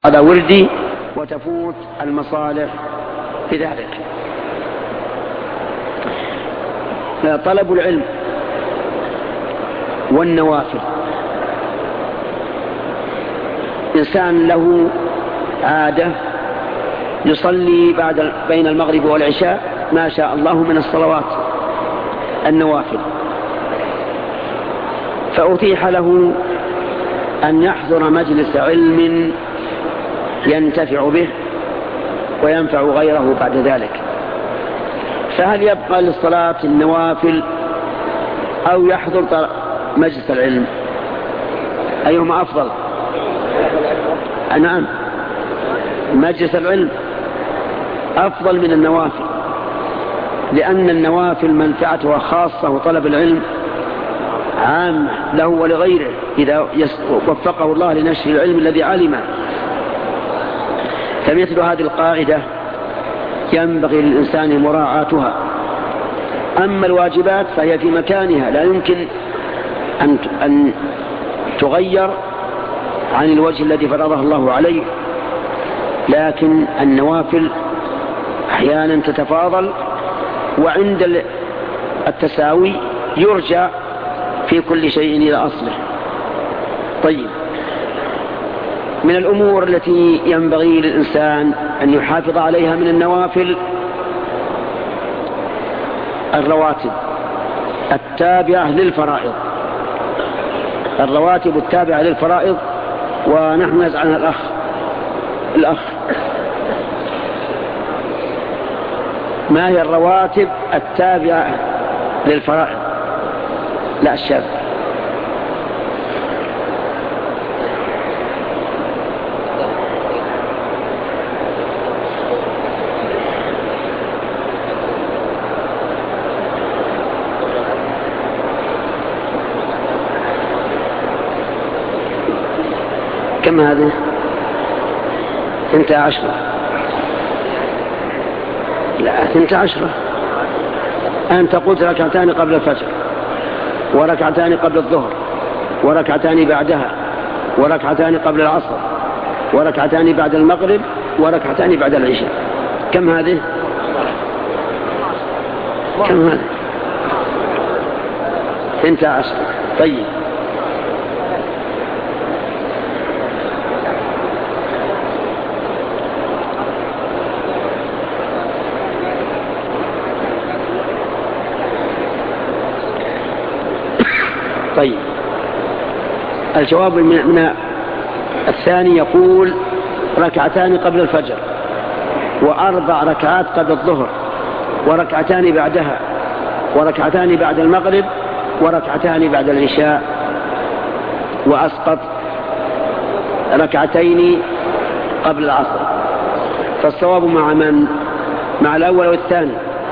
هذا وردي وتفوت المصالح بذلك. طلب العلم والنوافل، إنسان له عادة يصلي بين المغرب والعشاء ما شاء الله من الصلوات النوافل، فأتيح له أن يحضر مجلس علم ينتفع به وينفع غيره بعد ذلك، فهل يبقى للصلاة النوافل أو يحضر مجلس العلم؟ أيهما أفضل؟ نعم، مجلس العلم أفضل من النوافل، لأن النوافل منفعتها خاصة وطلب العلم عام له ولغيره إذا وفقه الله لنشر العلم الذي علمه. فمثل هذه القاعدة ينبغي للإنسان مراعاتها. أما الواجبات فهي في مكانها، لا يمكن أن تغير عن الوجه الذي فرضه الله عليه، لكن النوافل أحيانا تتفاضل، وعند التساوي يرجع في كل شيء إلى أصله. طيب، من الأمور التي ينبغي للإنسان أن يحافظ عليها من النوافل الرواتب التابعة للفرائض، الرواتب التابعة للفرائض. ونحن نسأل الأخ ما هي الرواتب التابعة للفرائض؟ لا، الشاب. كم هذه؟ 12. لا، 12. أنت قلت ركعتان قبل الفجر، وركعتان قبل الظهر، وركعتان بعدها، وركعتان قبل العصر، وركعتان بعد المغرب، وركعتان بعد العشاء. كم هذه؟ كم هذه؟ 12. طيب، طيب، الجواب من الثاني يقول ركعتان قبل الفجر، وأربع ركعات قبل الظهر، وركعتان بعدها، وركعتان بعد المغرب، وركعتان بعد العشاء، وأسقط ركعتين قبل العصر. فالصواب مع من؟ مع الأول والثاني؟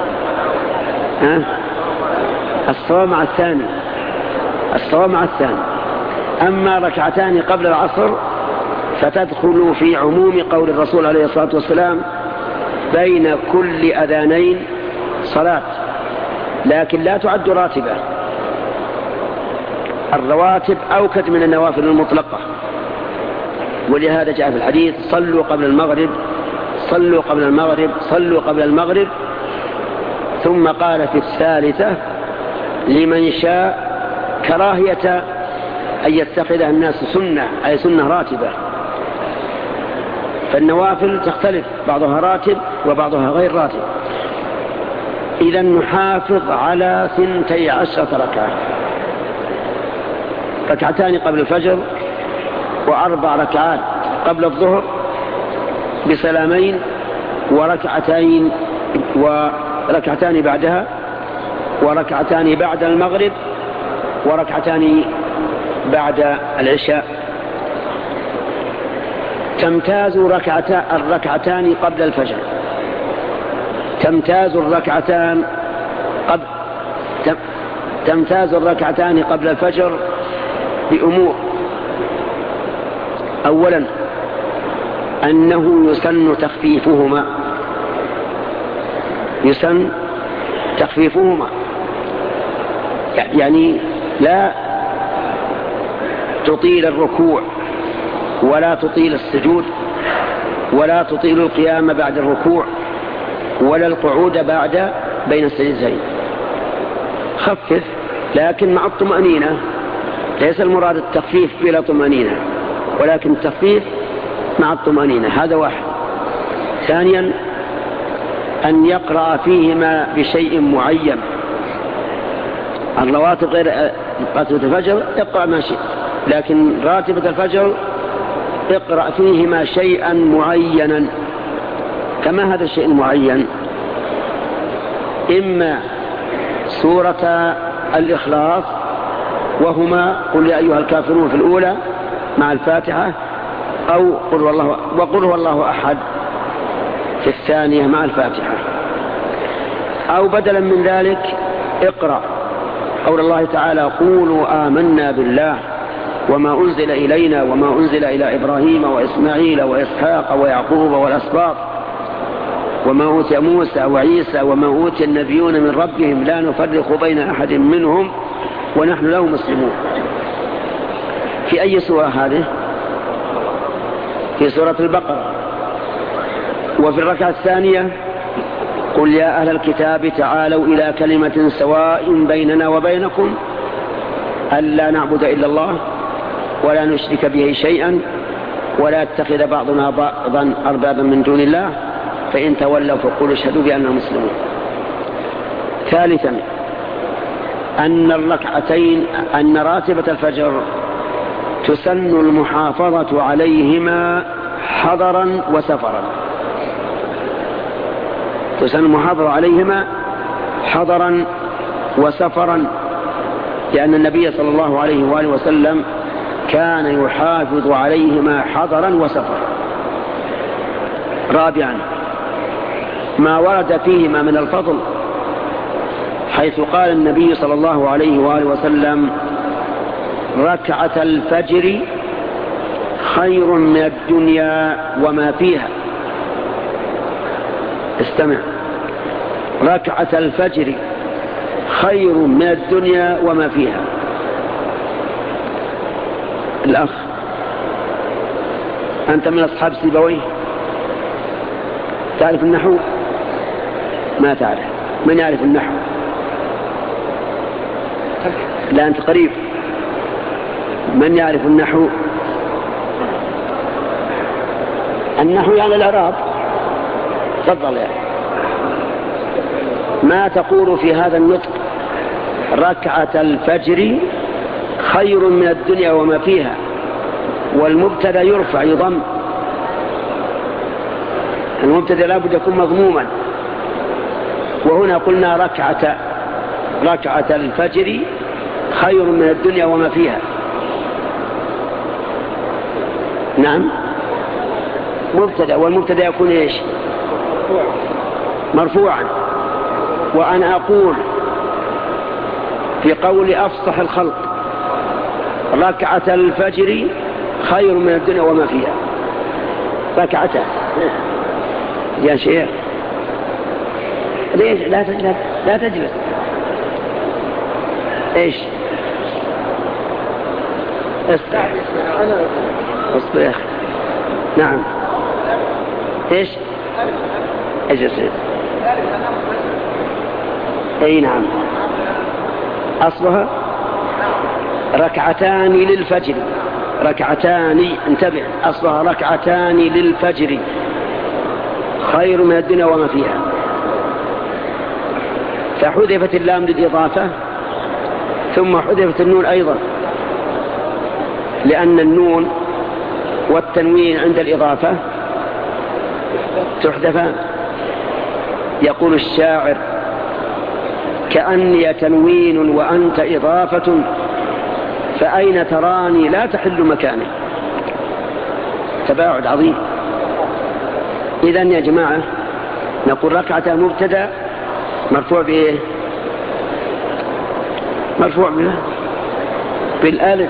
الصواب مع الثاني. الصواب مع الثاني. أما ركعتان قبل العصر فتدخل في عموم قول الرسول عليه الصلاة والسلام بين كل أذانين صلاة، لكن لا تعد راتبة. الرواتب أوكد من النوافل المطلقة، ولهذا جاء في الحديث صلوا قبل المغرب، صلوا قبل المغرب، صلوا قبل المغرب. ثم قال في الثالثة لمن شاء كراهية أن يتخذها الناس سنة، أي سنة راتبة. فالنوافل تختلف، بعضها راتب وبعضها غير راتب. إذا نحافظ على 12 ركعة، ركعتان قبل الفجر، وأربع ركعات قبل الظهر بسلامين، وركعتان بعدها، وركعتان بعد المغرب، وركعتان بعد العشاء. تمتاز الركعتان قبل الفجر، تمتاز الركعتان قبل الفجر بأمور. أولا، أنه يسن تخفيفهما، يعني لا تطيل الركوع ولا تطيل السجود، ولا تطيل القيام بعد الركوع ولا القعود بين السجدتين. خفف لكن مع الطمأنينة، ليس المراد التخفيف بلا طمأنينة، ولكن التخفيف مع الطمأنينة. هذا واحد. ثانيا أن يقرأ فيهما بشيء معين. الرواتب غير راتبة الفجر اقرأ ما شئت، لكن راتبة الفجر اقرأ فيهما شيئا معينا. كما هذا الشيء المعين؟ إما سورة الإخلاص وهما قل يا أيها الكافرون في الأولى مع الفاتحة، أو وقل هو الله أحد في الثانية مع الفاتحة، أو بدلا من ذلك اقرأ قول الله تعالى قولوا آمنا بالله وما أنزل إلينا وما أنزل إلى إبراهيم وإسماعيل وإسحاق ويعقوب والأسباط وما أوتي موسى وعيسى وما أوتي النبيون من ربهم لا نفرق بين أحد منهم ونحن له مسلمون. في أي سورة هذه؟ في سورة البقرة. وفي الركعة الثانية قل يا أهل الكتاب تعالوا إلى كلمة سواء بيننا وبينكم ألا نعبد إلا الله ولا نشرك به شيئا ولا يتخذ بعضنا بعضا أربابا من دون الله فإن تولوا فقولوا اشهدوا بأننا مسلمون. ثالثا أن راتبة الفجر تسن المحافظة عليهما حضرا وسفرا. تسن المحافظة عليهما حضرا وسفرا، لأن النبي صلى الله عليه وآله وسلم كان يحافظ عليهما حضرا وسفرا. رابعا ما ورد فيهما من الفضل، حيث قال النبي صلى الله عليه وآله وسلم ركعة الفجر خير من الدنيا وما فيها. استمع، ركعة الفجر خير من الدنيا وما فيها. الأخ أنت من أصحاب سيبويه، تعرف النحو؟ ما تعرف. من يعرف النحو؟ لا أنت قريب. من يعرف النحو؟ النحو يعني الإعراب. تفضل يا ما تقول في هذا النطق ركعة الفجر خير من الدنيا وما فيها، والمبتدا يرفع يضم. المبتدا لابد يكون مضموما، وهنا قلنا ركعة الفجر خير من الدنيا وما فيها. نعم مبتدا، والمبتدا يكون ايش؟ مرفوعا. وأنا أقول في قول أفصح الخلق ركعة الفجر خير من الدنيا وما فيها. ركعتها يا شيخ. ليش لا تجلس؟ ايش؟ اصبر يا اخي. نعم ايش يصير؟ اي نعم اصلها ركعتان للفجر. ركعتان، انتبه، اصلها ركعتان للفجر خير من الدنيا وما فيها. فحذفت اللام للإضافة، ثم حذفت النون أيضا، لأن النون والتنوين عند الإضافة تحذفان. يقول الشاعر كأني تنوين وأنت إضافة فأين تراني لا تحل مكاني. تباعد عظيم. إذن يا جماعة نقول ركعة مبتدا مرفوع بإيه؟ مرفوع بالالف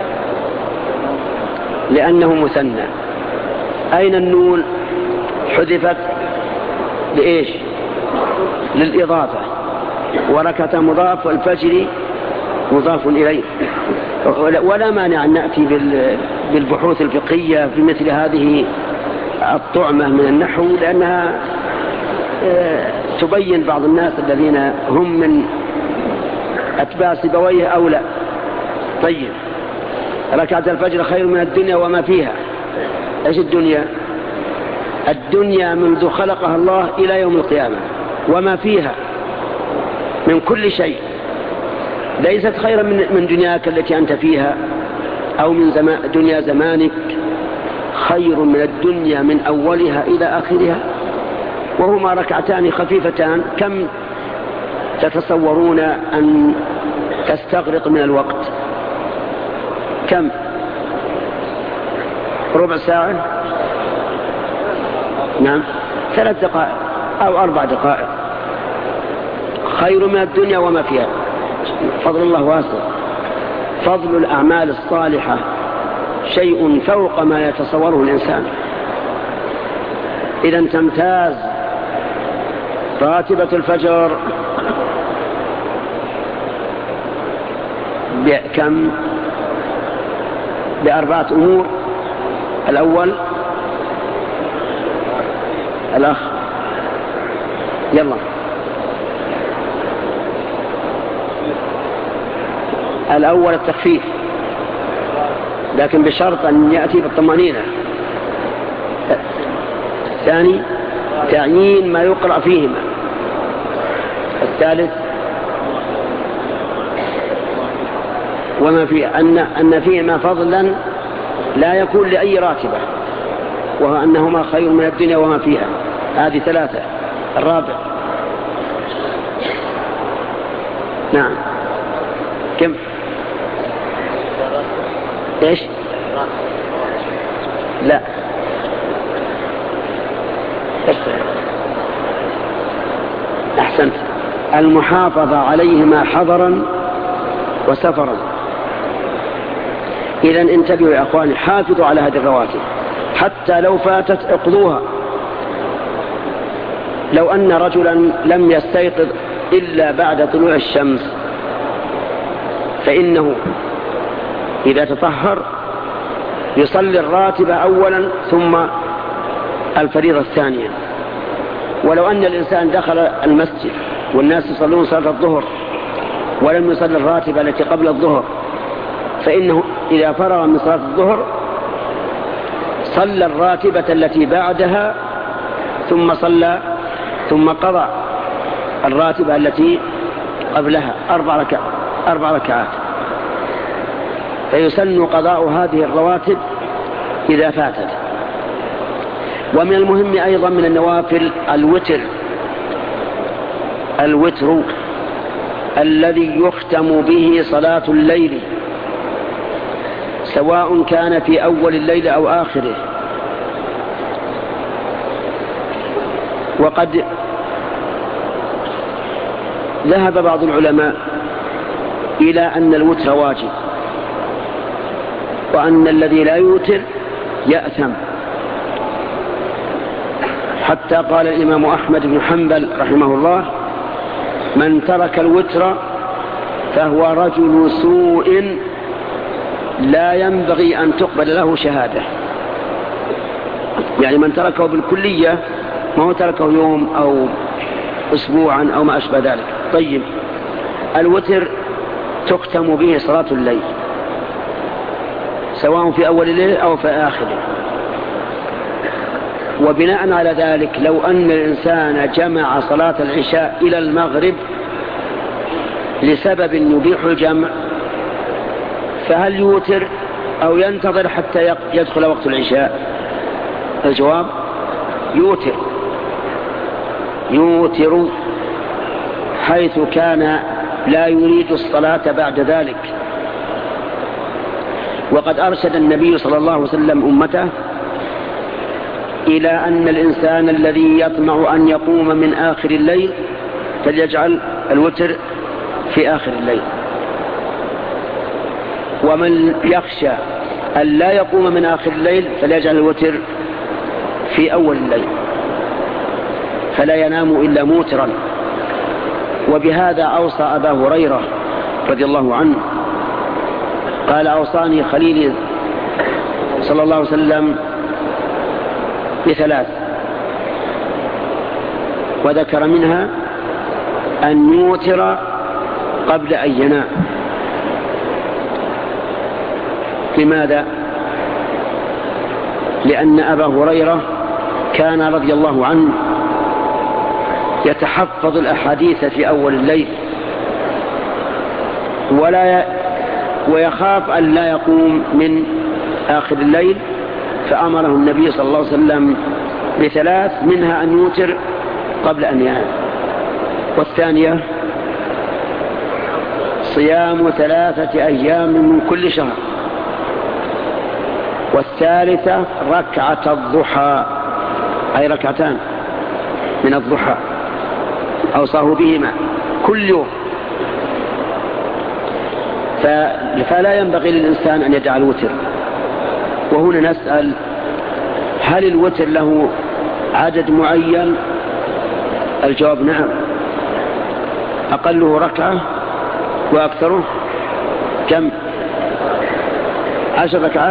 لأنه مثنى. أين النون؟ حذفت لإيش؟ للإضافة. وركعة مضاف والفجر مضاف إليه. ولا مانع أن نأتي بالبحوث الفقهية في مثل هذه الطعمة من النحو لأنها تبين بعض الناس الذين هم من أتباع سيبويه أو لا. طيب، ركعة الفجر خير من الدنيا وما فيها. ايش الدنيا؟ الدنيا منذ خلقها الله إلى يوم القيامة وما فيها من كل شيء، ليست خيرا من دنياك التي أنت فيها أو من دنيا زمانك، خير من الدنيا من أولها إلى آخرها، وهما ركعتان خفيفتان. كم تتصورون أن تستغرق من الوقت؟ كم؟ ربع ساعة؟ نعم، 3 دقائق أو 4 دقائق، خير من الدنيا وما فيها. فضل الله واسع. فضل الأعمال الصالحة شيء فوق ما يتصوره الإنسان. إذا تمتاز راتبة الفجر بكم؟ ب4 أمور. الأول الأخ، يلا. الأول التخفيف، لكن بشرط أن يأتي بالطمأنينة. الثاني تعيين ما يقرأ فيهما. الثالث وما فيه أن فيهما فضلا لا يكون لأي راتبة، وهو أنهما خير من الدنيا وما فيها. هذه 3. الرابع نعم كم؟ ايش؟ لا، أحسنت. المحافظة عليهما حضرا وسفرا. إذن انتبهوا يا أخواني، حافظوا على هذه الرواتب حتى لو فاتت اقضوها. لو أن رجلا لم يستيقظ إلا بعد طلوع الشمس فإنه إذا تطهر يصلي الراتبة أولا ثم الفريضة الثانية. ولو أن الإنسان دخل المسجد والناس يصلون صلاة الظهر ولم يصلي الراتبة التي قبل الظهر، فإنه إذا فرغ من صلاة الظهر صلى الراتبة التي بعدها ثم قضى الراتبة التي قبلها 4 ركعات. فيسن قضاء هذه الرواتب إذا فاتت. ومن المهم أيضا من النوافل الوتر الذي يختم به صلاة الليل، سواء كان في أول الليل أو آخره. وقد ذهب بعض العلماء إلى أن الوتر واجب، وأن الذي لا يوتر يأثم، حتى قال الإمام أحمد بن حنبل رحمه الله: من ترك الوتر فهو رجل سوء لا ينبغي أن تقبل له شهادة. يعني من تركه بالكلية، ما هو تركه يوم أو أسبوعا أو ما أشبه ذلك. طيب، الوتر تختم به صلاة الليل سواء في أول الليل أو في آخره. وبناء على ذلك لو أن الإنسان جمع صلاة العشاء إلى المغرب لسبب يبيح الجمع، فهل يوتر أو ينتظر حتى يدخل وقت العشاء؟ الجواب: يوتر حيث كان لا يريد الصلاة بعد ذلك. وقد أرشد النبي صلى الله عليه وسلم أمته إلى أن الإنسان الذي يطمع أن يقوم من آخر الليل فليجعل الوتر في آخر الليل، ومن يخشى أن لا يقوم من آخر الليل فليجعل الوتر في أول الليل، فلا ينام إلا موترا. وبهذا أوصى أبا هريرة رضي الله عنه قال: أوصاني خليلي صلى الله عليه وسلم ب3، وذكر منها أن يوتر قبل أن ينام. لماذا؟ لأن أبا هريرة كان رضي الله عنه يتحفظ الأحاديث في أول الليل ويخاف أن لا يقوم من آخر الليل، فأمره النبي صلى الله عليه وسلم ب3، منها أن يوتر قبل أن ينام. والثانية صيام 3 أيام من كل شهر. والثالثة ركعة الضحى، أي ركعتان من الضحى أوصاه بهما كل يوم. فلا ينبغي للإنسان أن يدع الوتر. وهنا نسأل: هل الوتر له عدد معين؟ الجواب نعم، أقله ركعة وأكثره كم؟ 10 ركعات،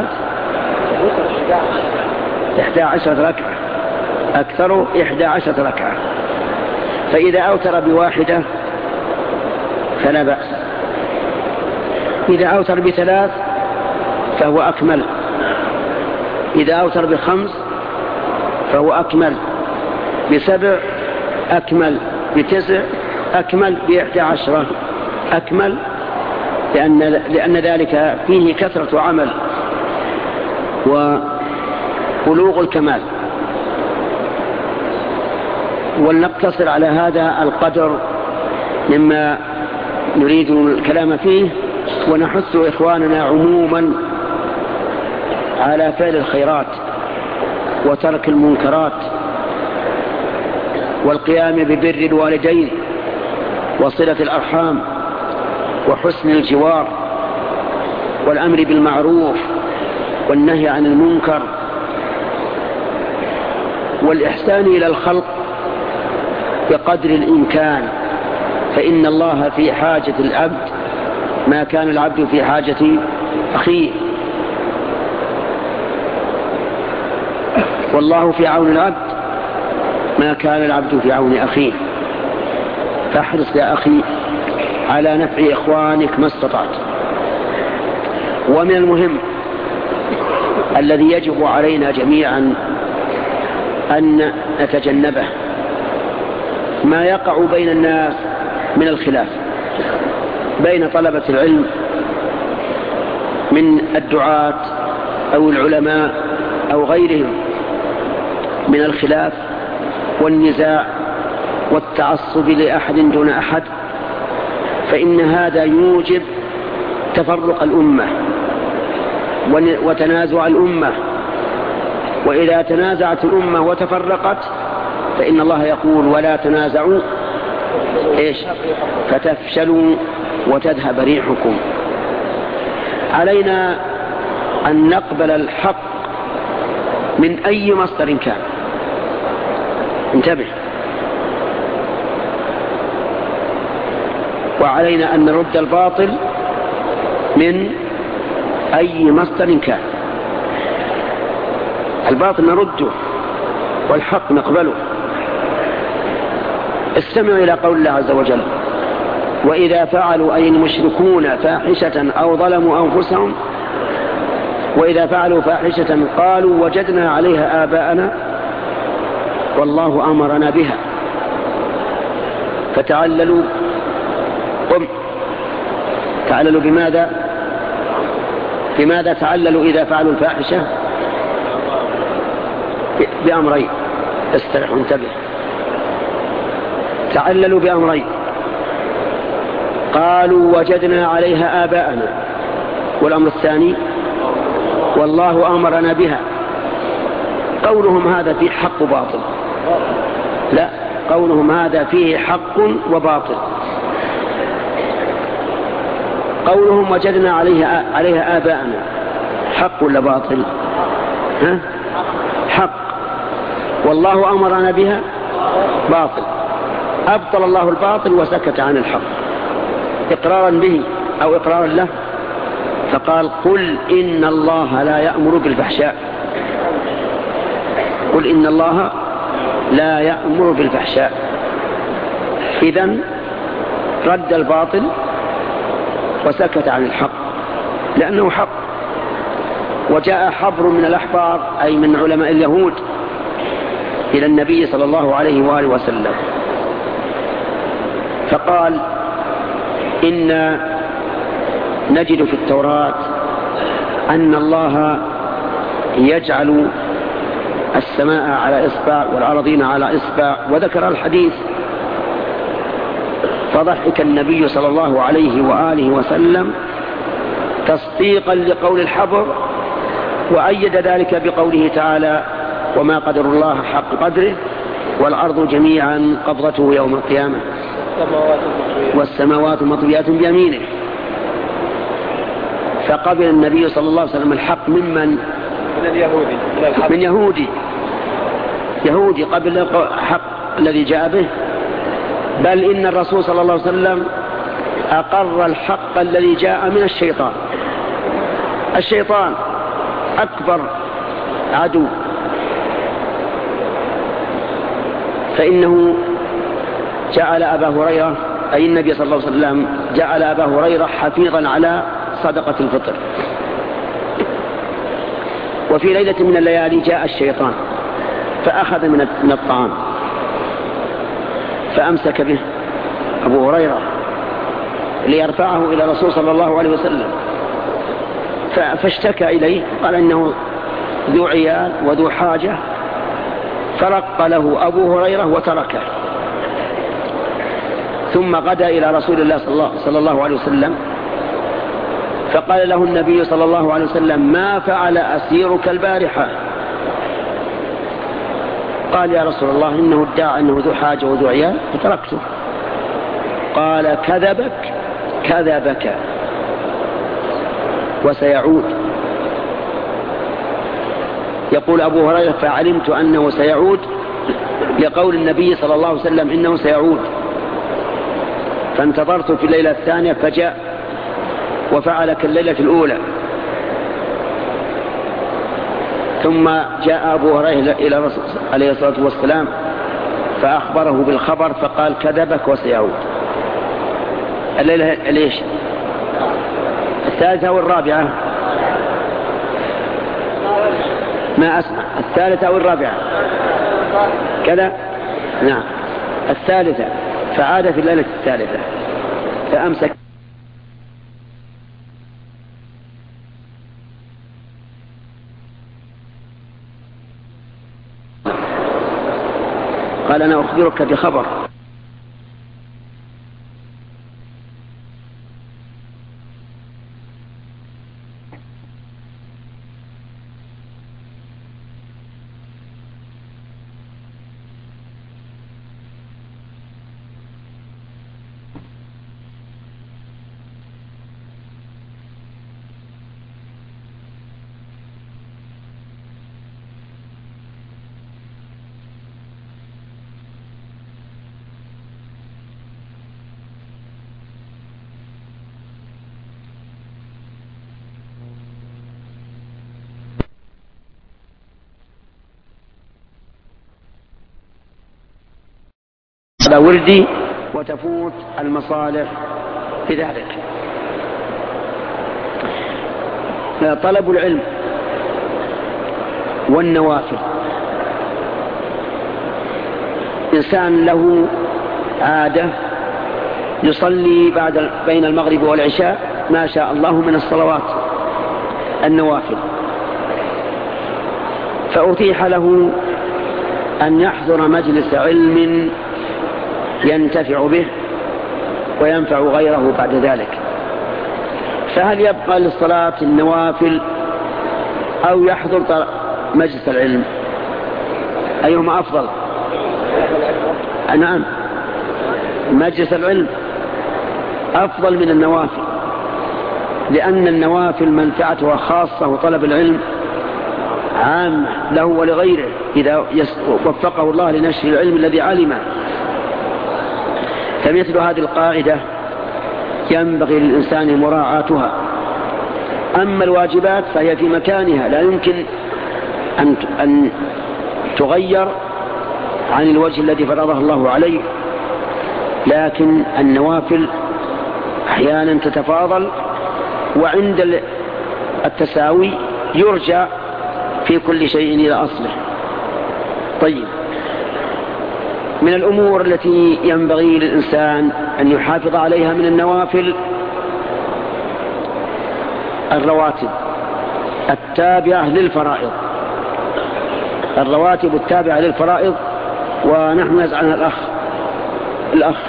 11 ركعة، أكثره 11 ركعة. فإذا أوتر ب1 فلا بأس، إذا أوتر ب3 فهو أكمل، إذا أوتر ب5 فهو أكمل، ب7 أكمل، ب9 أكمل، ب11 أكمل، لأن ذلك فيه كثرة عمل وبلوغ الكمال. ولنقتصر على هذا القدر مما نريد الكلام فيه، ونحث إخواننا عموما على فعل الخيرات وترك المنكرات والقيام ببر الوالدين وصلة الأرحام وحسن الجوار والأمر بالمعروف والنهي عن المنكر والإحسان إلى الخلق بقدر الإمكان، فإن الله في حاجة العبد ما كان العبد في حاجة أخيه، والله في عون العبد ما كان العبد في عون أخيه. فاحرص يا أخي على نفع إخوانك ما استطعت. ومن المهم الذي يجب علينا جميعا أن نتجنبه ما يقع بين الناس من الخلاف بين طلبة العلم من الدعاة أو العلماء أو غيرهم من الخلاف والنزاع والتعصب لأحد دون أحد، فإن هذا يوجب تفرق الأمة وتنازع الأمة. وإذا تنازعت الأمة وتفرقت فإن الله يقول: ولا تنازعوا فتفشلوا وتذهب ريحكم. علينا أن نقبل الحق من أي مصدر كان. انتبه. وعلينا أن نرد الباطل من أي مصدر كان. الباطل نرده والحق نقبله. استمعوا إلى قول الله عز وجل: وإذا فعلوا أي المشركون فاحشة أو ظلموا أنفسهم، وإذا فعلوا فاحشة قالوا وجدنا عليها آباءنا والله أمرنا بها. فتعللوا تعللوا بماذا تعللوا إذا فعلوا الفاحشة؟ بأمرين. استرح وانتبه. تعللوا بأمرين: قالوا وجدنا عليها آباءنا، والأمر الثاني والله أمرنا بها. قولهم هذا فيه حق وباطل؟ لا، قولهم هذا فيه حق وباطل. قولهم وجدنا عليها آباءنا حق ولا باطل؟ حق. والله أمرنا بها باطل. أبطل الله الباطل وسكت عن الحق إقرارا به أو إقرارا له، فقال: قل إن الله لا يأمر بالفحشاء قل إن الله لا يأمر بالفحشاء. إذن رد الباطل وسكت عن الحق لأنه حق. وجاء حبر من الأحبار أي من علماء اليهود إلى النبي صلى الله عليه وآله وسلم فقال إن نجد في التوراة أن الله يجعل السماء على إصبع والأرضين على إصبع، وذكر الحديث. فضحك النبي صلى الله عليه وآله وسلم تصديقا لقول الحبر، وأيد ذلك بقوله تعالى وما قدر الله حق قدره والأرض جميعا قبضته يوم القيامة والسماوات مطويات بيمينه. فقبل النبي صلى الله عليه وسلم الحق من اليهودي من يهودي قبل الحق الذي جاء به. بل إن الرسول صلى الله عليه وسلم أقر الحق الذي جاء من الشيطان. الشيطان أكبر عدو، فإنه جعل أبا هريرة أي النبي صلى الله عليه وسلم جعل أبا هريرة حفيظا على صدقة الفطر. وفي ليلة من الليالي جاء الشيطان فأخذ من الطعام فأمسك به أبو هريرة ليرفعه إلى الرسول صلى الله عليه وسلم، فاشتكى إليه قال إنه ذو عيال وذو حاجة، فرق له أبو هريرة وتركه. ثم غدا إلى رسول الله صلى الله عليه وسلم فقال له النبي صلى الله عليه وسلم ما فعل أسيرك البارحة؟ قال يا رسول الله إنه ادعى أنه ذو حاجة وذو عيال فتركته. قال كذبك وسيعود. يقول أبو هريرة فعلمت أنه سيعود لقول النبي صلى الله عليه وسلم إنه سيعود، فانتظرت في الليلة الثانية فجاء وفعل كالليلة الأولى. ثم جاء أبو هريرة إلى الرسول عليه الصلاة والسلام فأخبره بالخبر فقال كذبك وسيعود. الليلة ليش؟ الثالثة والرابعة؟ ما أسمع. الثالثة والرابعة كذا؟ نعم الثالثة. فعاد في الليلة الثالثة فأمسك قال أنا أخبرك بخبر. هذا وردي وتفوت المصالح بذلك. طلب العلم والنوافل. إنسان له عادة يصلي بين المغرب والعشاء ما شاء الله من الصلوات النوافل، فأتيح له أن يحضر مجلس علم ينتفع به وينفع غيره بعد ذلك. فهل يبقى للصلاة النوافل أو يحضر مجلس العلم؟ أيهما أفضل؟ نعم مجلس العلم أفضل من النوافل، لأن النوافل منفعتها خاصة وطلب العلم عام له ولغيره إذا وفقه الله لنشر العلم الذي علمه. فمثل هذه القاعدة ينبغي للإنسان مراعاتها. أما الواجبات فهي في مكانها لا يمكن أن تغير عن الوجه الذي فرضه الله عليه، لكن النوافل أحيانا تتفاضل، وعند التساوي يرجع في كل شيء إلى أصله. طيب، من الأمور التي ينبغي للإنسان أن يحافظ عليها من النوافل الرواتب التابعة للفرائض. الرواتب التابعة للفرائض، ونحن نزعل عنها الأخ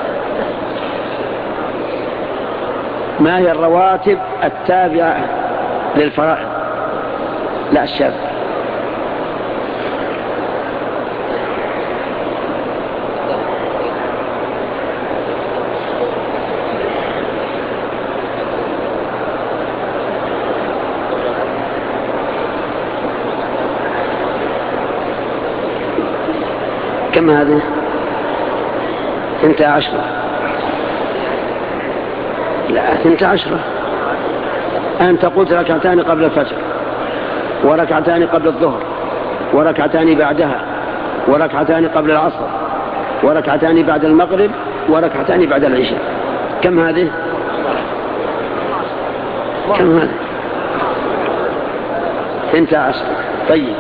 ما هي الرواتب التابعة للفرائض؟ لا، الشاب. كم هذه؟ 12. لا، 12. أنت قلت ركعتان قبل الفجر، وركعتان قبل الظهر، وركعتان بعدها، وركعتان قبل العصر، وركعتان بعد المغرب، وركعتان بعد العشاء. كم هذه؟ كم هذه؟ 12. طيب،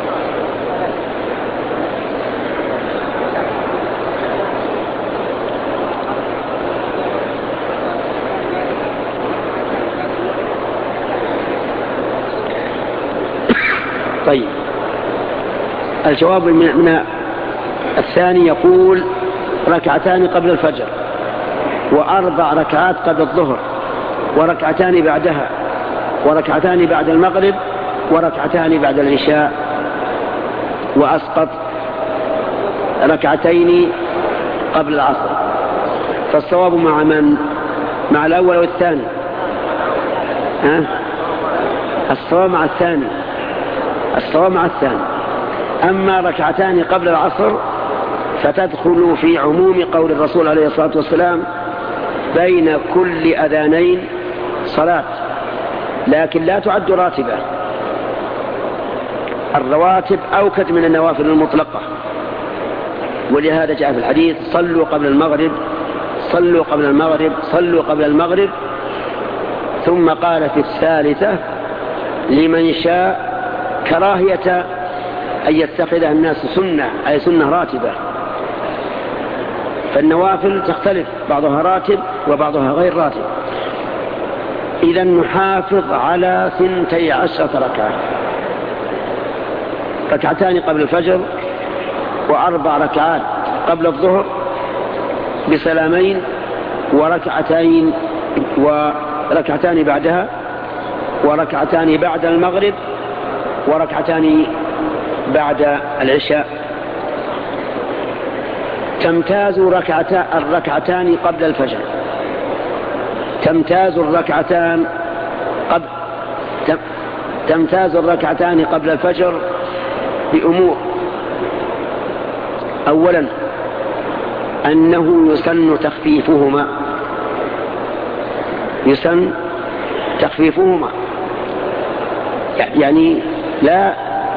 طيب، الجواب من الثاني يقول ركعتان قبل الفجر، و4 ركعات قبل الظهر، وركعتان بعدها، وركعتان بعد المغرب، وركعتان بعد العشاء، وأسقط ركعتين قبل العصر. فالصواب مع من؟ مع الأول والثاني؟ الصواب مع الثاني. الصواب مع الثاني. أما ركعتان قبل العصر فتدخل في عموم قول الرسول عليه الصلاة والسلام بين كل أذانين صلاة، لكن لا تعد راتبة. الرواتب أوكد من النوافل المطلقة، ولهذا جاء في الحديث صلوا قبل المغرب، صلوا قبل المغرب، صلوا قبل المغرب. ثم قال في الثالثة لمن شاء كراهية أن يتخذها الناس سنة، أي سنة راتبة. فالنوافل تختلف، بعضها راتب وبعضها غير راتب. إذا نحافظ على 12 ركعة، ركعتان قبل الفجر، و4 ركعات قبل الظهر بسلامين، وركعتان بعدها، وركعتان بعد المغرب، وركعتان بعد العشاء. تمتاز الركعتان قبل الفجر، تمتاز الركعتان قبل الفجر بأمور. أولا أنه يسن تخفيفهما، يعني لا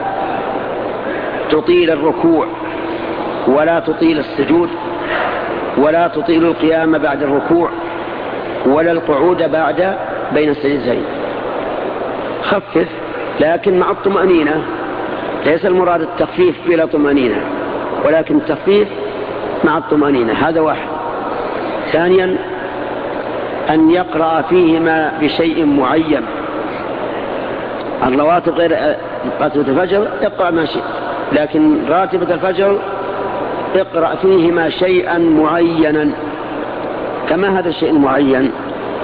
تطيل الركوع، ولا تطيل السجود، ولا تطيل القيام بعد الركوع، ولا القعود بين السجدتين. خفف لكن مع الطمأنينة، ليس المراد التخفيف بلا طمأنينة، ولكن التخفيف مع الطمأنينة. هذا واحد. ثانيا أن يقرأ فيهما بشيء معين. الرواتب غير راتبة الفجر اقرأ ما شئت، لكن راتبة الفجر اقرأ فيهما شيئا معينا. كما هذا الشيء المعين؟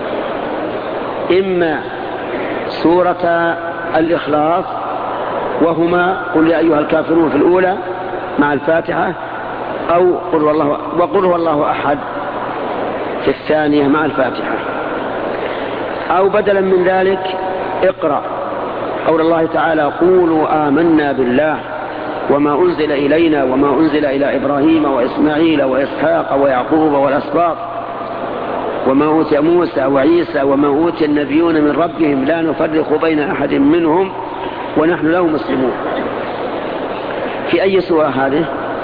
إما سورة الإخلاص، وهما قل يا أيها الكافرون في الأولى مع الفاتحة، أو وقل هو الله أحد في الثانية مع الفاتحة، أو بدلا من ذلك اقرأ قول الله تعالى قولوا آمنا بالله وما أنزل إلينا وما أنزل إلى إبراهيم وإسماعيل وإسحاق ويعقوب والأسباط وما أوتي موسى وعيسى وما أوتي النبيون من ربهم لا نفرق بين أحد منهم ونحن له مسلمون. في أي سورة هذه؟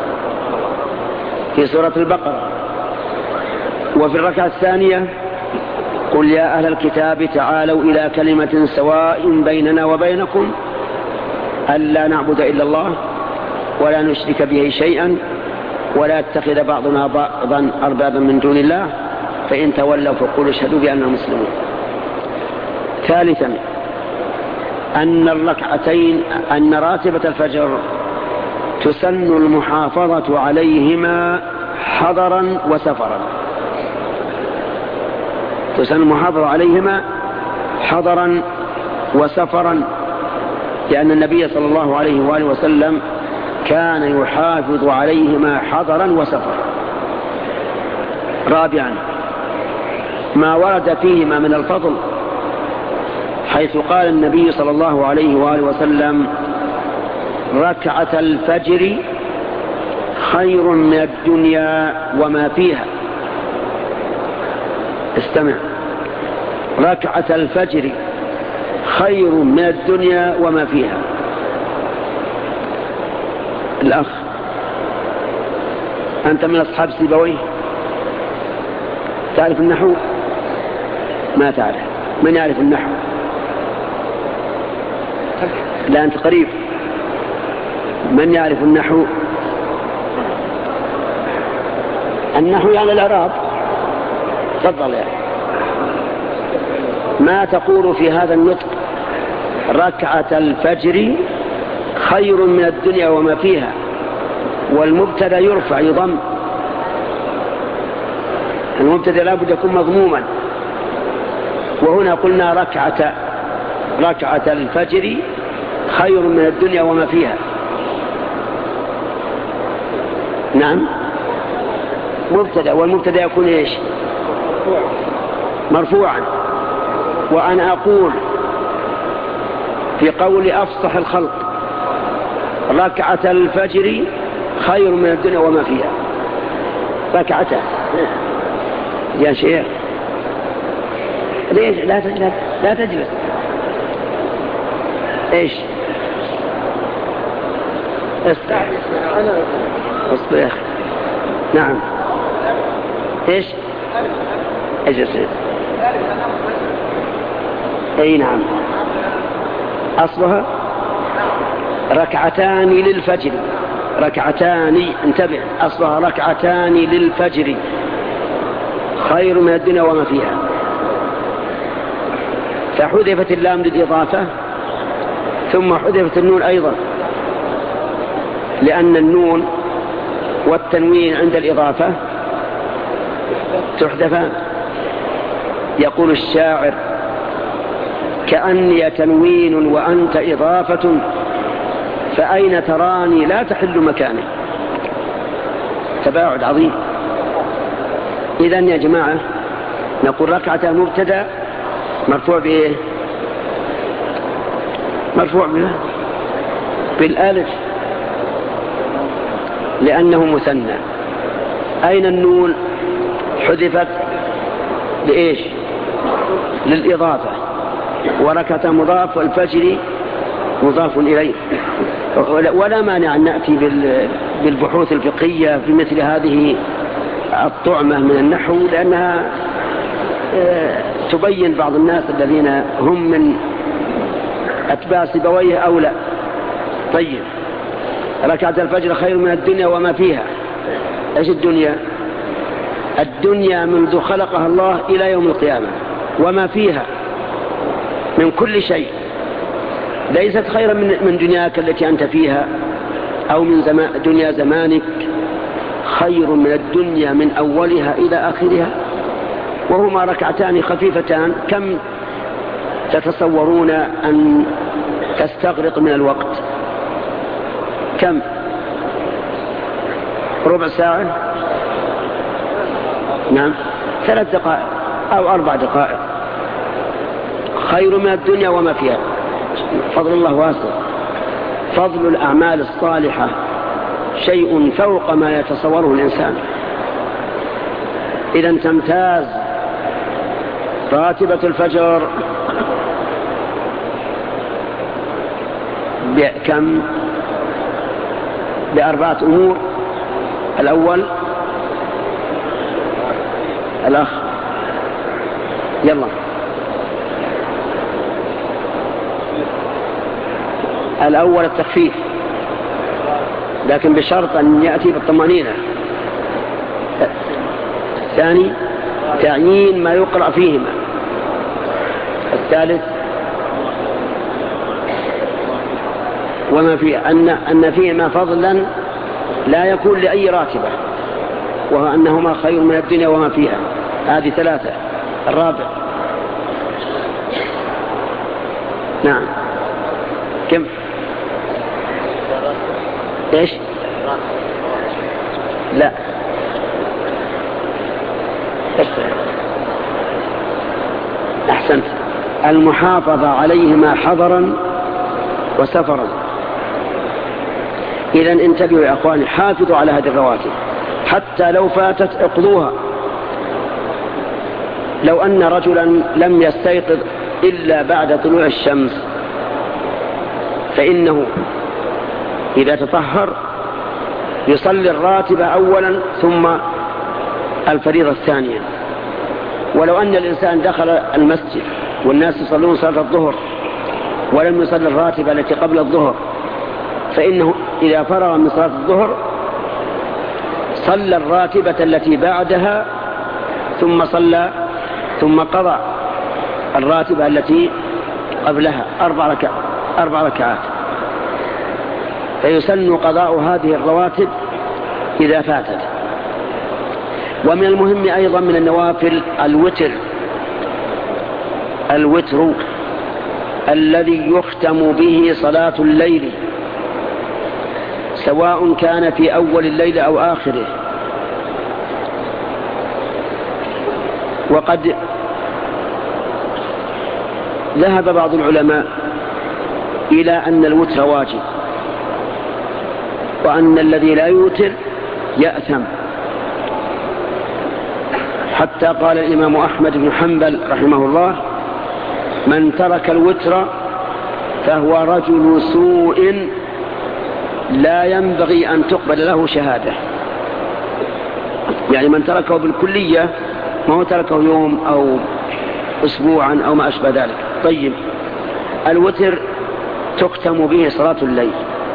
في سورة البقرة. وفي الركعة الثانية قل يا أهل الكتاب تعالوا إلى كلمة سواء بيننا وبينكم ألا نعبد إلا الله ولا نشرك به شيئا ولا يتخذ بعضنا بعضا أربابا من دون الله فإن تولوا فقولوا اشهدوا بأننا مسلمون. ثالثا أن راتبة الفجر تسن المحافظة عليهما حضرا وسفرا. تسن المحافظة عليهما حضرا وسفرا، لأن النبي صلى الله عليه وآله وسلم كان يحافظ عليهما حضرا وسفرا. رابعا ما ورد فيهما من الفضل، حيث قال النبي صلى الله عليه وآله وسلم ركعة الفجر خير من الدنيا وما فيها. استمع، ركعة الفجر خير من الدنيا وما فيها. الأخ أنت من أصحاب سيبويه، تعرف النحو؟ ما تعرف. من يعرف النحو؟ لا أنت قريب. من يعرف النحو؟ النحو يعني الإعراب. تفضل يعني. ما تقول في هذا النطق ركعة الفجر خير من الدنيا وما فيها؟ والمبتدا يرفع يضم، المبتدا لا بد يكون مضموما، وهنا قلنا ركعة الفجر خير من الدنيا وما فيها. نعم مبتدا، والمبتدا يكون ايش؟ مرفوعا. وأنا أقول في قول أفصح الخلق ركعة الفجر خير من الدنيا وما فيها. ركعتها يا شيخ ليش لا تجلس؟ ايش اصبر يا اخي. نعم ايش اجلس. اي نعم اصلها ركعتان للفجر. ركعتان، انتبه، اصلها ركعتان للفجر خير من الدنيا وما فيها. فحذفت اللام للإضافة ثم حذفت النون أيضا، لأن النون والتنوين عند الإضافة تحذفان. يقول الشاعر كأني تنوين وأنت إضافة فأين تراني لا تحل مكاني. تباعد عظيم. إذن يا جماعة نقول ركعة مبتدا مرفوع بإيه؟ مرفوع بالالف لأنه مثنى. أين النون؟ حذفت لإيش؟ للإضافة. وركعة مضاف والفجر مضاف إليه. ولا مانع أن نأتي بالبحوث الفقهية في مثل هذه الطعمة من النحو، لأنها تبين بعض الناس الذين هم من أتباع سيبويه أو لا. طيب، ركعة الفجر خير من الدنيا وما فيها. ايش الدنيا؟ الدنيا منذ خلقها الله إلى يوم القيامة وما فيها من كل شيء. ليست خيرا من دنياك التي أنت فيها أو من دنيا زمانك. خير من الدنيا من أولها إلى آخرها، وهما ركعتان خفيفتان. كم تتصورون أن تستغرق من الوقت؟ كم؟ ربع ساعة؟ نعم 3 دقائق أو 4 دقائق. خير من الدنيا وما فيها. فضل الله واسع. فضل الأعمال الصالحة شيء فوق ما يتصوره الإنسان. إذا تمتاز راتبة الفجر بكم؟ بأربعة أمور. الأول الأخ، يلا. الأول التخفيف، لكن بشرط أن يأتي بالطمأنينة. الثاني تعيين ما يقرأ فيهما. الثالث وما فيه أن فيهما فضلا لا يكون لأي راتبة، وهو أنهما خير من الدنيا وما فيها. هذه ثلاثة. الرابع نعم كم؟ ايش؟ لا أحسنت. المحافظة عليهما حضرا وسفرا. إذن انتبهوا يا أخواني، حافظوا على هذه الرواتب حتى لو فاتت اقضوها. لو أن رجلا لم يستيقظ إلا بعد طلوع الشمس فإنه إذا تطهر يصلي الراتبة أولا ثم الفريضة الثانية. ولو أن الإنسان دخل المسجد والناس يصلون صلاة الظهر ولم يصلي الراتبة التي قبل الظهر، فإنه إذا فرغ من صلاة الظهر صلى الراتبة التي بعدها ثم قضى الراتبة التي قبلها 4 ركعات. فيسن قضاء هذه الرواتب إذا فاتت. ومن المهم أيضا من النوافل الوتر الذي يختم به صلاة الليل، سواء كان في أول الليل أو آخره. وقد ذهب بعض العلماء إلى أن الوتر واجب، وأن الذي لا يوتر يأثم، حتى قال الإمام أحمد بن حنبل رحمه الله: من ترك الوتر فهو رجل سوء لا ينبغي أن تقبل له شهادة. يعني من تركه بالكلية، ما هو تركه يوم أو أسبوعا أو ما أشبه ذلك. طيب، الوتر تختم به صلاة الليل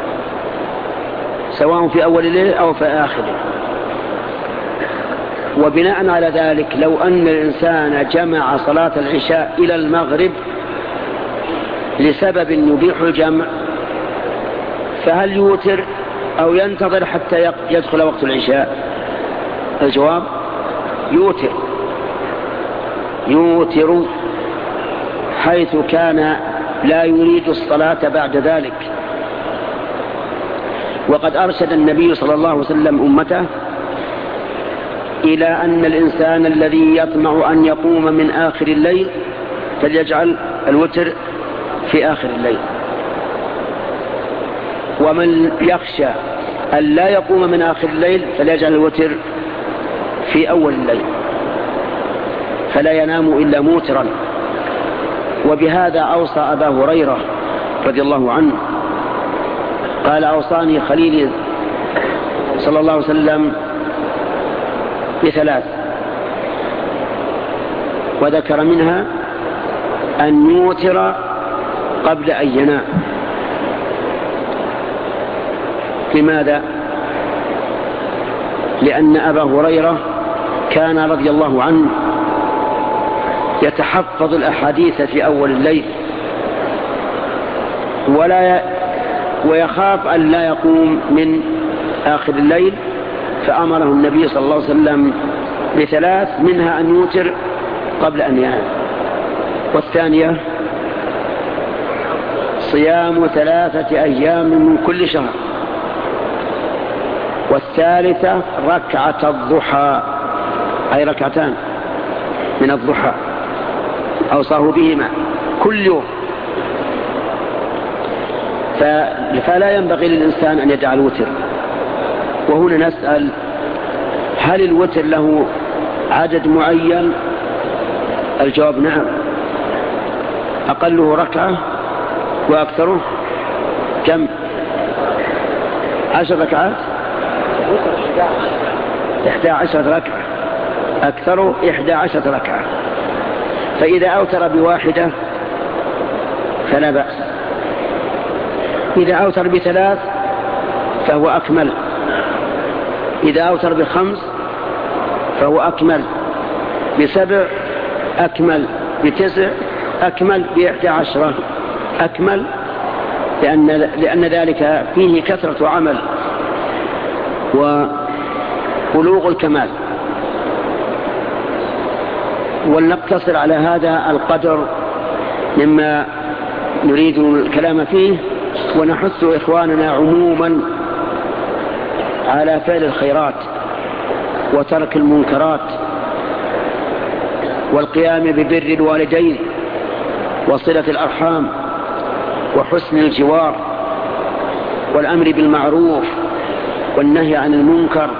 سواء في أول الليل أو في آخره. وبناء على ذلك لو أن الإنسان جمع صلاة العشاء إلى المغرب لسبب يبيح الجمع، فهل يوتر أو ينتظر حتى يدخل وقت العشاء؟ الجواب: يوتر حيث كان لا يريد الصلاة بعد ذلك. وقد أرشد النبي صلى الله عليه وسلم أمته إلى أن الإنسان الذي يطمع أن يقوم من آخر الليل فليجعل الوتر في آخر الليل، ومن يخشى أن لا يقوم من آخر الليل فليجعل الوتر في أول الليل، فلا ينام إلا موترا. وبهذا أوصى أبا هريرة رضي الله عنه، قال: أوصاني خليلي صلى الله عليه وسلم ب3، وذكر منها أن يوتر قبل أن ينام. لماذا؟ لأن أبا هريرة كان رضي الله عنه يتحفظ الأحاديث في أول الليل ويخاف أن لا يقوم من آخر الليل، فأمره النبي صلى الله عليه وسلم ب3، منها أن يوتر قبل أن ينام. والثانية صيام 3 أيام من كل شهر. والثالثة ركعة الضحى، أي 2 ركعتان من الضحى، أوصاه بهما كل يوم. فلا ينبغي للإنسان أن يدع الوتر. وهنا نسأل: هل الوتر له عدد معين؟ الجواب: نعم، أقله 1 ركعة وأكثره كم؟ 10 ركعات 11 ركعة، أكثر 11 ركعة. فإذا أوتر بواحدة فلا بأس، إذا أوتر ب3 فهو أكمل، إذا أوتر ب5 فهو أكمل، ب7 أكمل، ب9 أكمل، ب11 أكمل، لأن ذلك فيه كثرة عمل وبلوغ الكمال. ولنقتصر على هذا القدر مما نريد الكلام فيه، ونحث إخواننا عموما على فعل الخيرات وترك المنكرات والقيام ببر الوالدين وصلة الأرحام وحسن الجوار والأمر بالمعروف والنهي عن المنكر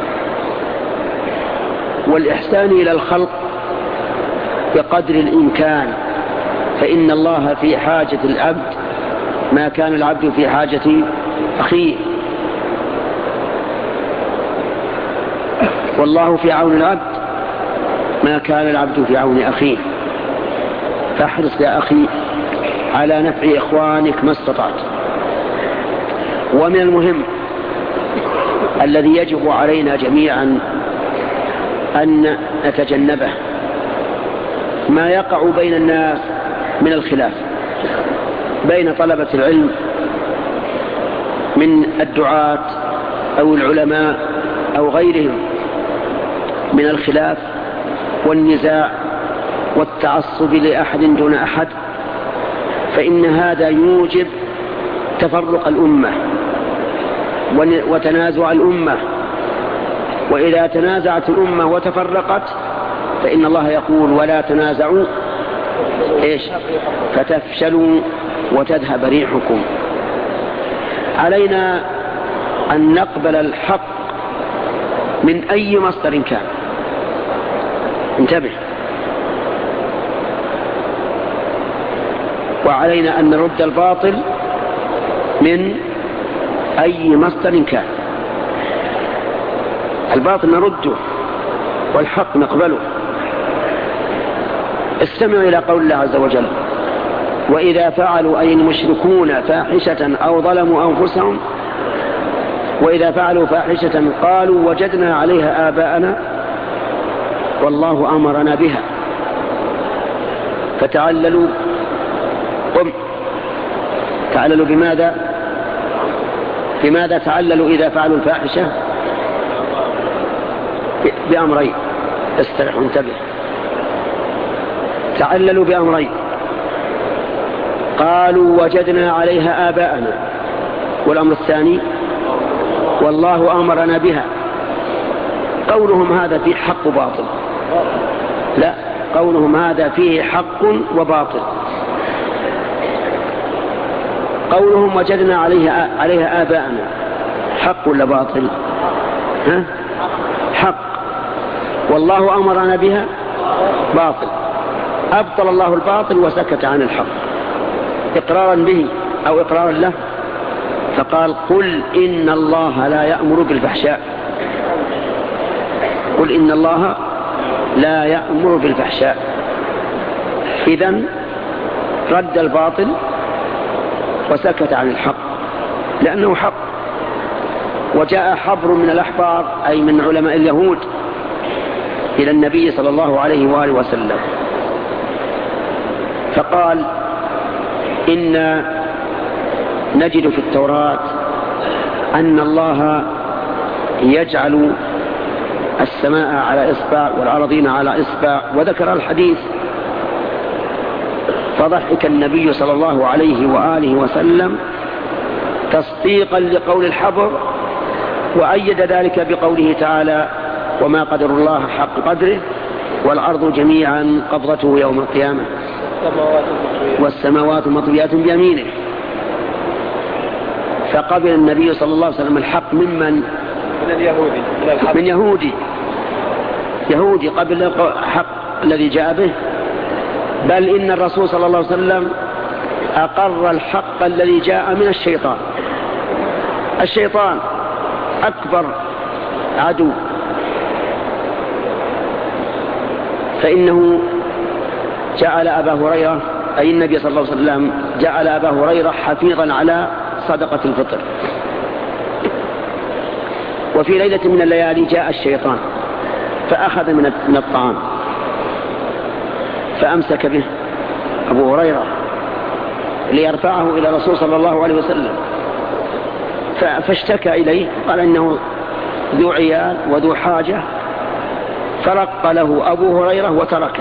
والإحسان إلى الخلق بقدر الإمكان، فإن الله في حاجة العبد ما كان العبد في حاجة أخيه، والله في عون العبد ما كان العبد في عون أخيه. فاحرص يا أخي على نفع إخوانك ما استطعت. ومن المهم الذي يجب علينا جميعا أن نتجنبه ما يقع بين الناس من الخلاف بين طلبة العلم من الدعاة أو العلماء أو غيرهم من الخلاف والنزاع والتعصب لأحد دون أحد، فإن هذا يوجب تفرق الأمة وتنازع الأمة. وإذا تنازعت الأمة وتفرقت فإن الله يقول ولا تنازعوا فتفشلوا وتذهب ريحكم. علينا أن نقبل الحق من أي مصدر كان، انتبه، وعلينا أن نرد الباطل من أي مصدر كان. الباطل نرده والحق نقبله. استمعوا إلى قول الله عز وجل وإذا فعلوا أي المشركون فاحشة أو ظلموا أنفسهم وإذا فعلوا فاحشة قالوا وجدنا عليها آباءنا والله أمرنا بها فتعللوا. تعللوا بماذا تعللوا إذا فعلوا الفاحشة؟ بأمرين، استرح وانتبه. تعللوا بأمرين، قالوا وجدنا عليها آباءنا، والأمر الثاني والله أمرنا بها. قولهم هذا فيه حق وباطل؟ لا، قولهم هذا فيه حق وباطل. قولهم وجدنا عليها آباءنا حق ولا باطل؟ حق. والله أمرنا بها باطل. أبطل الله الباطل وسكت عن الحق إقرارا به أو إقرارا له، فقال قل إن الله لا يأمر بالفحشاء. قل إن الله لا يأمر بالفحشاء. إذن رد الباطل وسكت عن الحق لأنه حق. وجاء حبر من الأحبار أي من علماء اليهود إلى النبي صلى الله عليه وآله وسلم فقال إن نجد في التوراة أن الله يجعل السماء على إصبع والأرضين على إصبع، وذكر الحديث. فضحك النبي صلى الله عليه وآله وسلم تصديقا لقول الحبر، وأيد ذلك بقوله تعالى وما قدر الله حق قدره والأرض جميعا قبضته يوم القيامة والسماوات مطويات بيمينه. فقبل النبي صلى الله عليه وسلم الحق من يهودي قبل الحق الذي جاء به. بل إن الرسول صلى الله عليه وسلم أقر الحق الذي جاء من الشيطان الشيطان أكبر عدو، فإنه جعل أبا هريرة، أي النبي صلى الله عليه وسلم جعل أبا هريرة حفيظا على صدقة الفطر. وفي ليلة من الليالي جاء الشيطان فأخذ من الطعام فأمسك به أبو هريرة ليرفعه إلى الرسول صلى الله عليه وسلم، فاشتكى إليه قال إنه ذو عيال وذو حاجة، فرق له أبو هريرة وتركه.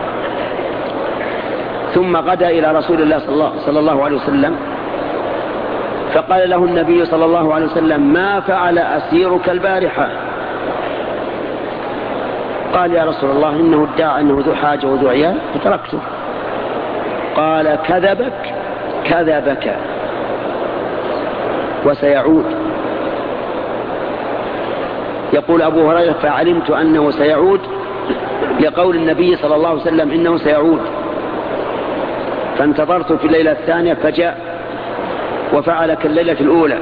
ثم غدا إلى رسول الله صلى الله عليه وسلم فقال له النبي صلى الله عليه وسلم: ما فعل أسيرك البارحة؟ قال: يا رسول الله إنه ادعى أنه ذو حاجة وذو عيال فتركته. قال: كذبك وسيعود. يقول أبو هريرة: فعلمت أنه سيعود لقول النبي صلى الله عليه وسلم إنه سيعود، فانتظرت في الليلة الثانية فجاء وفعل كالليلة الأولى.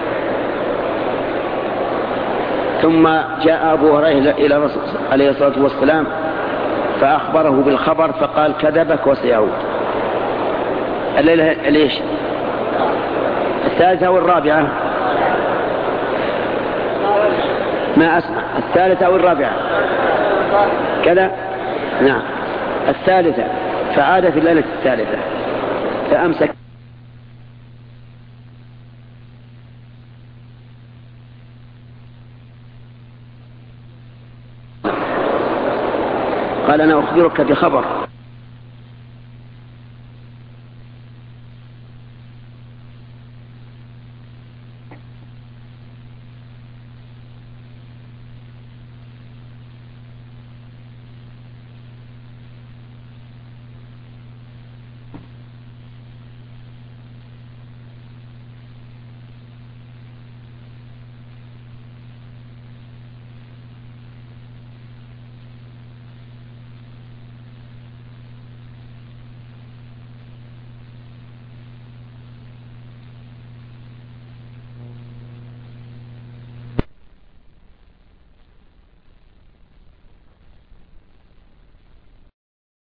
ثم جاء أبو هريرة إلى الرسول عليه الصلاة والسلام فأخبره بالخبر فقال: كذبك وسيعود. الليلة ليش؟ الثالثة والرابعة؟ ما أسمع. الثالثة والرابعة كذا؟ نعم، الثالثة. فعاد في الليلة الثالثة فأمسك. قال: أنا أخبرك بخبر